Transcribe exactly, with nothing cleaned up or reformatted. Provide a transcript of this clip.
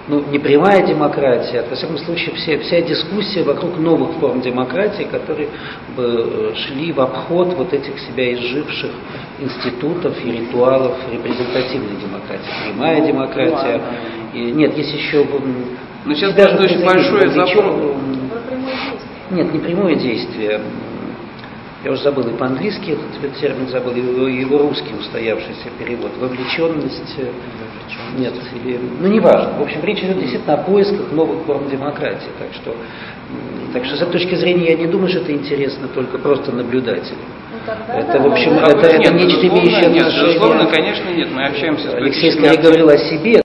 ну, не прямая демократия, а, во всяком случае, все, вся дискуссия вокруг новых форм демократии, которые бы шли в обход вот этих себя изживших институтов и ритуалов репрезентативной демократии. Прямая демократия. И, нет, есть еще... Но сейчас даже очень большой запрос. Нет, не прямое действие. Я уже забыл и по-английски этот термин забыл, его, его русский устоявшийся перевод. Вовлеченность. Нет, или, ну не важно. В общем, речь идет действительно о поисках новых форм демократии. Так что, так что с этой точки зрения я не думаю, что это интересно только просто наблюдателям. Ну, это, в общем, это, это нет, нечто имеющее нет, отношение. безусловно, конечно, нет. Мы общаемся с Алексей скорее говорил о себе.